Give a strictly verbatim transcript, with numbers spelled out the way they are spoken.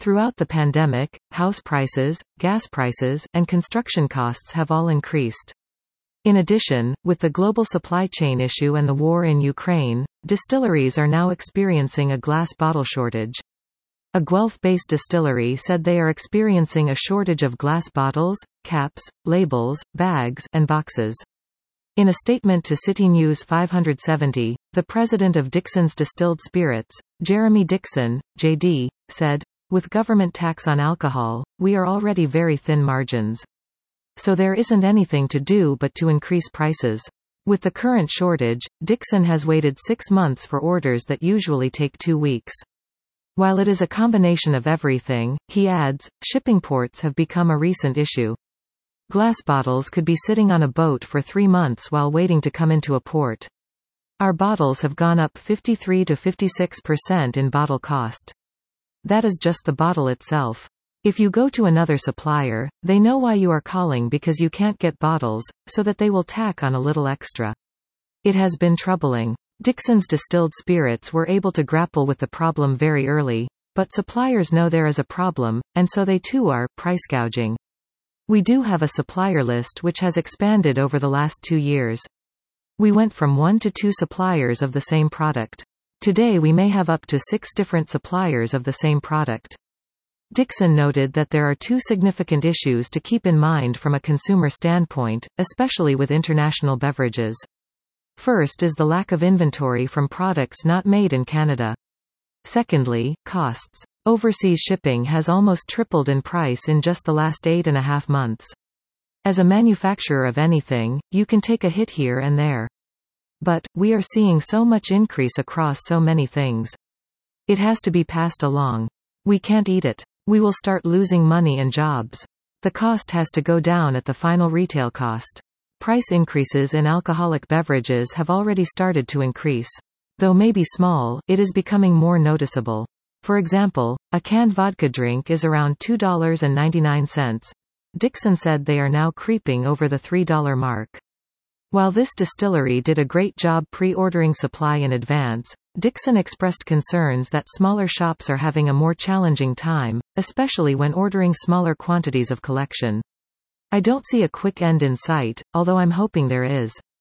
Throughout the pandemic, house prices, gas prices, and construction costs have all increased. In addition, with the global supply chain issue and the war in Ukraine, distilleries are now experiencing a glass bottle shortage. A Guelph-based distillery said they are experiencing a shortage of glass bottles, caps, labels, bags, and boxes. In a statement to City News five seventy, the president of Dixon's Distilled Spirits, Jeremy Dixon, J D, said, "With government tax on alcohol, we are already very thin margins. So there isn't anything to do but to increase prices. With the current shortage, Dixon has waited six months for orders that usually take two weeks. While it is a combination of everything," he adds, shipping ports have become a recent issue. Glass bottles could be sitting on a boat for three months while waiting to come into a port. Our bottles have gone up fifty-three to fifty-six percent in bottle cost. That is just the bottle itself. If you go to another supplier, they know why you are calling because you can't get bottles, so that they will tack on a little extra. It has been troubling. Dixon's Distilled Spirits were able to grapple with the problem very early, but suppliers know there is a problem, and so they too are price gouging. We do have a supplier list which has expanded over the last two years. We went from one to two suppliers of the same product. Today we may have up to six different suppliers of the same product. Dixon noted that there are two significant issues to keep in mind from a consumer standpoint, especially with international beverages. First is the lack of inventory from products not made in Canada. Secondly, costs. Overseas shipping has almost tripled in price in just the last eight and a half months. As a manufacturer of anything, you can take a hit here and there. But, we are seeing so much increase across so many things. It has to be passed along. We can't eat it. We will start losing money and jobs. The cost has to go down at the final retail cost. Price increases in alcoholic beverages have already started to increase. Though maybe small, it is becoming more noticeable. For example, a canned vodka drink is around two dollars and ninety-nine cents. Dixon said they are now creeping over the three dollar mark. While this distillery did a great job pre-ordering supply in advance, Dixon expressed concerns that smaller shops are having a more challenging time, especially when ordering smaller quantities of collection. "I don't see a quick end in sight, although I'm hoping there is.